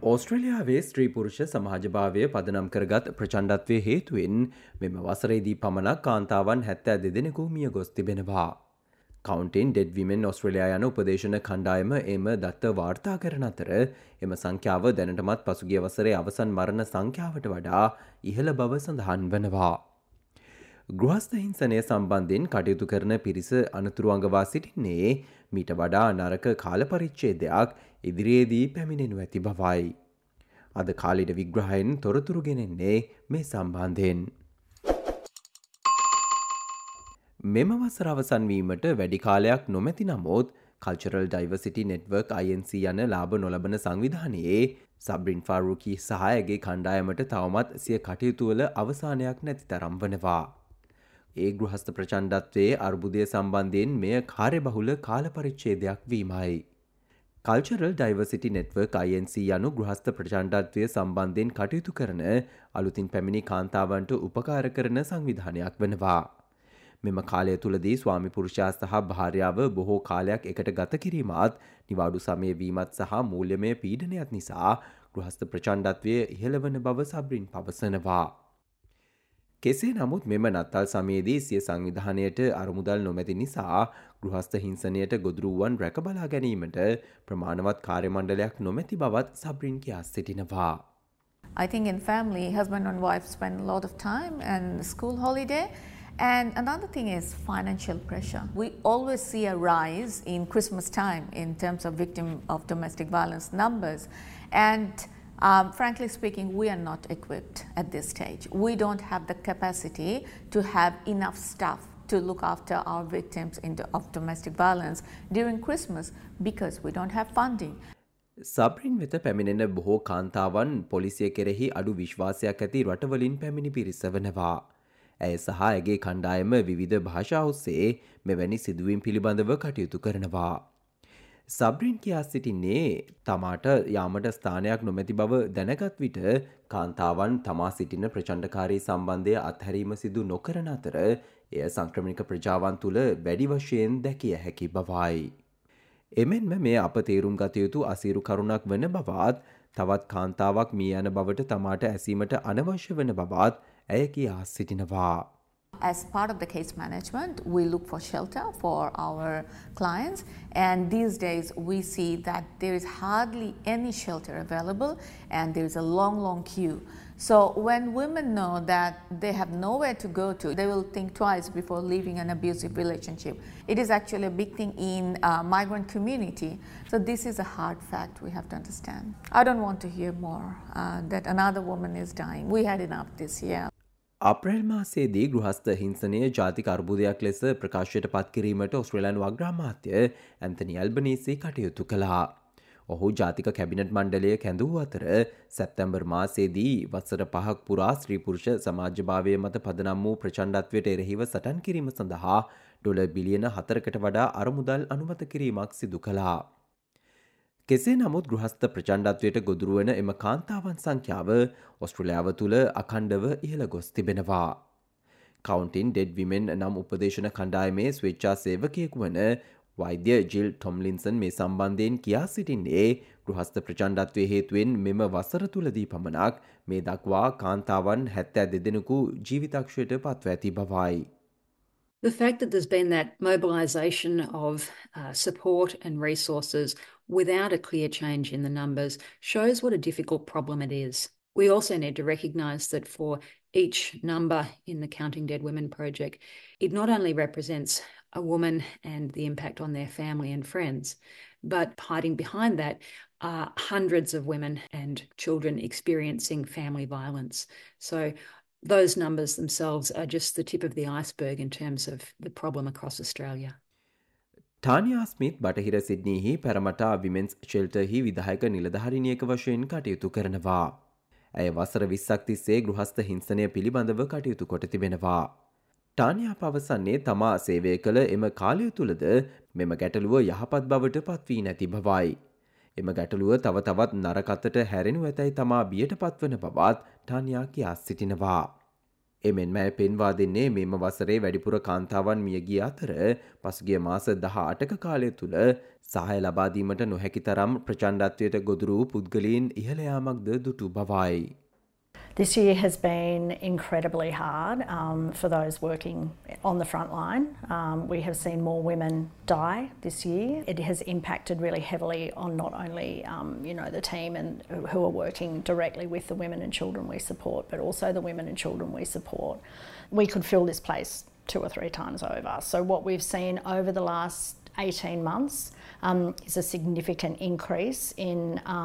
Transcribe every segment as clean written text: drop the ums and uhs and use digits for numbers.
ඕස්ට්‍රේලියාවේ ස්ත්‍රී පුරුෂ සමාජභාවය පදනම් කරගත් ප්‍රචණ්ඩත්වය හේතුවෙන් මෙම වසරේදී පමණක් කාන්තාවන් 72 දෙනෙකු මිය ගොස් තිබෙනවා. කවුන්ටින් ඩෙඩ් විමෙන් ඔස්ට්‍රේලියා යන උපදේශන කණ්ඩායම එම දත්ත වාර්තා කරන අතර එම සංඛ්‍යාව දැනටමත් පසුගිය වසරේ අවසන් මරණ සංඛ්‍යාවට වඩා ඉහළ බව සඳහන් වනවා. ගෘහස්ත හිංසනය සම්බන්ධයෙන් කටයුතු කරන පිරිස අනතුරු අඟවා සිටින්නේ මීට වඩා නරක කාල පරිච්ඡේදයක් ඉදිරියේදී පැමිණෙනු ඇති බවයි. අද කාලීන විග්‍රහයෙන් තොරතුරු ගෙනෙන්නේ මේ සම්බන්ධයෙන්. මෙම වසර අවසන් වීමට වැඩි කාලයක් නොමැති නමුත් කල්චරල් ඩයිවර්සිටි නෙට්වර්ක් INC යන ලාභ නොලබන සංවිධානයේ සබ්රින් ෆාරූකි සහ ඇගේ කණ්ඩායමට තවමත් සිය කටයුතු වල අවසානයක් නැති තරම් වනවා. ඒ ගෘහස්ත ප්‍රචණ්ඩත්වයේ අර්බුදය සම්බන්ධයෙන් මෙය කාර්යබහුල කාල පරිච්ඡේදයක් වීමයි. කල්චරල් ඩයිවර්සිටි නෙට්වර්ක් INC යනු ගෘහස්ත ප්‍රචණ්ඩත්වය සම්බන්ධයෙන් කටයුතු කරන අලුතින් පැමිණි කාන්තාවන්ට උපකාර කරන සංවිධානයක් වනවා. මෙම කාලය තුළදී ස්වාමි පුරුෂයා සහ භාර්යාව බොහෝ කාලයක් එකට ගත කිරීමත් නිවාඩු සමය වීමත් සහ මූල්‍යමය පීඩනයක් නිසා ගෘහස්ත ප්‍රචණ්ඩත්වය ඉහළ වන බව සබ්රින් පවසනවා. කෙසේ නමුත් මෙම නත්තල් සමයේදී සිය සංවිධානයට අරමුදල් නොමැති නිසා ගෘහස්ත හිංසනයට ගොදුරුවන් රැකබලා ගැනීමට ප්‍රමාණවත් කාර්යමණ්ඩලයක් නොමැති බවත් සබ්රින් කියා සිටිනවා. I think in family, husband and wife spend a lot of time and school holiday. And another thing is financial pressure. We always see a rise in Christmas time in terms of victim of domestic violence numbers. And frankly speaking, we are not equipped at this stage. We don't have the capacity to have enough staff to look after our victims of domestic violence during Christmas because we don't have funding. සබ්රින් වෙත පැමිණෙන බොහෝ කාන්තාවන් පොලිසිය කෙරෙහි අඩු විශ්වාසයක් ඇති රටවලින් පැමිණි පිරිස වනවා. ඇය සහ ඇගේ කණ්ඩායම විවිධ භාෂා ඔස්සේ මෙවැනි සිදුවීම් පිළිබඳව කටයුතු කරනවා. සබ්රින් කියා සිටින්නේ තමාට යාමට ස්ථානයක් නොමැති බව දැනගත් විට කාන්තාවන් තමා සිටින ප්‍රචණ්ඩකාරී සම්බන්ධය අත්හැරීම සිදු නොකරන අතර එය සංක්‍රමණික ප්‍රජාවන් තුළ වැඩි වශයෙන් දැකිය හැකි බවයි. එමෙන්ම මේ අප තේරුම් ගත යුතු අසීරු කරුණක් වන බවත් තවත් කාන්තාවක් මිය යන බවට තමාට ඇසීමට අනවශ්‍ය වන බවත් ඇය කියා සිටිනවා. As part of the case management, we look for shelter for our clients, and these days we see that there is hardly any shelter available and there is a long queue. So when women know that they have nowhere to go to, they will think twice before leaving an abusive relationship. It is actually a big thing in migrant community. So this is a hard fact we have to understand. I don't want to hear more that another woman is dying. We had enough this year. අප්‍රේල් මාසයේදී ගෘහස්ත හිංසනය ජාතික අර්බුදයක් ලෙස ප්‍රකාශයට පත් කිරීමට ඔස්ට්‍රේලියානු අග්‍රාමාත්‍ය Anthony Albanese කටයුතු කළා. ඔහු ජාතික කැබිනට් මණ්ඩලය කැඳවූ අතර සැප්තැම්බර් මාසයේදී වසර 5ක් පුරා ස්ත්‍රී පුරුෂ සමාජභාවය මත පදනම් වූ ප්‍රචණ්ඩත්වයට එරෙහිව සටන් කිරීම සඳහා ඩොලර් බිලියන 4කට වඩා අරමුදල් අනුමත කිරීමක් සිදු කළා. කෙසේ නමුත් ගෘහස්ත ප්‍රචණ්ඩත්වයට ගොදුරු වන එම කාන්තාවන් සංඛ්‍යාව ඔස්ට්‍රේලියාව තුළ අඛණ්ඩව ඉහළ ගොස් තිබෙනවා. කවුන්ටින් ඩෙඩ් විමෙන් නම් උපදේශන කණ්ඩායමේ ස්වේච්ඡා සේවකයෙකු වන වෛද්‍ය ජිල් ටොම්ලින්සන් මේ සම්බන්ධයෙන් කියා සිටින්නේ ගෘහස්ත ප්‍රචණ්ඩත්වය හේතුවෙන් මෙම වසර තුළදී පමණක් මේ දක්වා කාන්තාවන් 72 දෙනෙකු ජීවිතක්ෂයට පත්ව ඇති බවයි. The fact that there's been that mobilisation of support and resources without a clear change in the numbers shows what a difficult problem it is. We also need to recognise that for each number in the Counting Dead Women project, it not only represents a woman and the impact on their family and friends, but hiding behind that are hundreds of women and children experiencing family violence. So those numbers themselves are just the tip of the iceberg in terms of the problem across Australia. Tania Smith බටහිර සිඩ්නීහි පැරමටා විමෙන්ස් ෂෙල්ටර්හි විදායක නිලධාරිනියක වශයෙන් කටයුතු කරනවා. ඇය වසර 20ක් තිස්සේ ගෘහස්ත හිංසනය පිළිබඳව කටයුතු කොට තිබෙනවා. ටානියා පවසන්නේ තමා සේවය කළ එම කාලය තුළද මෙම ගැටලුව යහපත් බවට පත්වී නැති බවයි. එම ගැටලුව තව තවත් නරක අතට හැරෙනු ඇතැයි තමා බියට පත්වන බවත් ටානියා කියා සිටිනවා. එමෙන්ම පෙන්වා දෙන්නේ මෙම වසරේ වැඩිපුර කාන්තාවන් මියගිය අතර පසුගිය මාස 18ක කාලය තුළ සහාය ලබා දීමට නොහැකි තරම් ප්‍රචණ්ඩත්වයට ගොදුරු වූ පුද්ගලයන් ඉහළ යාමක්ද දුටු බවයි. This year has been incredibly hard for those working on the front line. We have seen more women die this year. It has impacted really heavily on not only the team and who are working directly with the women and children we support, but also the women and children we support. We could fill this place 2 or 3 times over. So what we've seen over the last 18 months is a significant increase in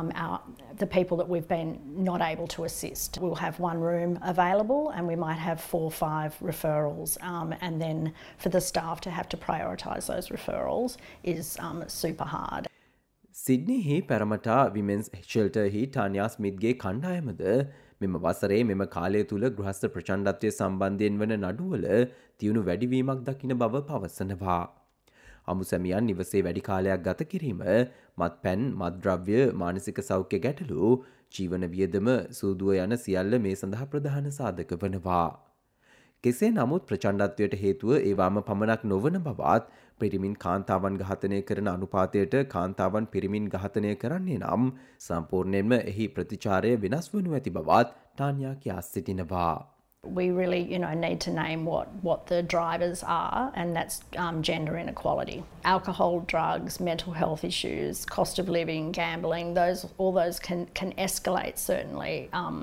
the people that we've been not able to assist. We'll have 1 room available and we might have 4 or 5 referrals, and then for the staff to have to prioritise those referrals is super hard. සිඩ්නිහි පැරමටා විමෙන්ස් ෂෙල්ටර්හි Tania ස්මිත්ගේ කණ්ඩායමද මෙම වසරේ මෙම කාලය තුළ ගෘහස්ථ ප්‍රචණ්ඩත්වය සම්බන්ධයෙන් වන නඩුවල තියුණු වැඩිවීමක් දකින බව පවසනවා. අමුසැමියන් නිවසේ වැඩි කාලයක් ගත කිරීම, මත්පැන්, මත්ද්‍රව්‍ය, මානසික සෞඛ්‍ය ගැටලු, ජීවන වියදම, සූදුව යන සියල්ල මේ සඳහා ප්‍රධාන සාධක වනවා. කෙසේ නමුත් ප්‍රචණ්ඩත්වයට හේතුව ඒවාම පමණක් නොවන බවත්, පිරිමින් කාන්තාවන් ඝාතනය කරන අනුපාතයට කාන්තාවන් පිරිමින් ඝාතනය කරන්නේ නම් සම්පූර්ණයෙන්ම එහි ප්‍රතිචාරය වෙනස් වනු ඇති බවත් ටානියා කියා සිටිනවා. We really, need to name what the drivers are, and that's gender inequality. Alcohol, drugs, mental health issues, cost of living, gambling, all those can escalate certainly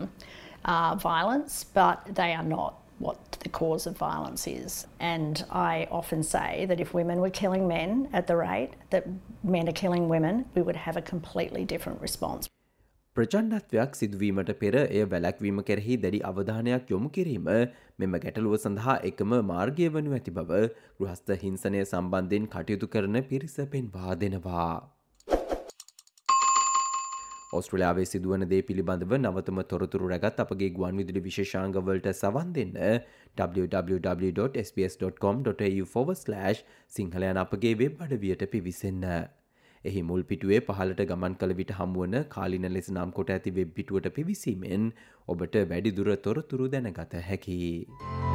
violence, but they are not what the cause of violence is. And I often say that if women were killing men at the rate that men are killing women, we would have a completely different response. ප්‍රචණ්ඩත්වයක් සිදුවීමට පෙර එය වැළැක්වීම කෙරෙහි දැඩි අවධානයක් යොමු කිරීම මෙම ගැටලුව සඳහා එකම මාර්ගය වනු ඇති බව ගෘහස්ථ හිංසනය සම්බන්ධයෙන් කටයුතු කරන පිරිස පෙන්වා දෙනවා. ඔස්ට්‍රේලියාවේ සිදුවන දේ පිළිබඳව නවතම තොරතුරු රැගත් අපගේ ගුවන්විදුලි විශේෂාංගවලට සවන් දෙන්න www.sbs.com.au/සිංහල යන අපගේ වෙබ් අඩවියට පිවිසෙන්න. එහි මුල් පිටුවේ පහළට ගමන් කළ විට හමුවන කාලින ලෙස නම් කොට ඇති වෙබ් පිටුවට පිවිසීමෙන් ඔබට වැඩිදුර තොරතුරු දැනගත හැකියි.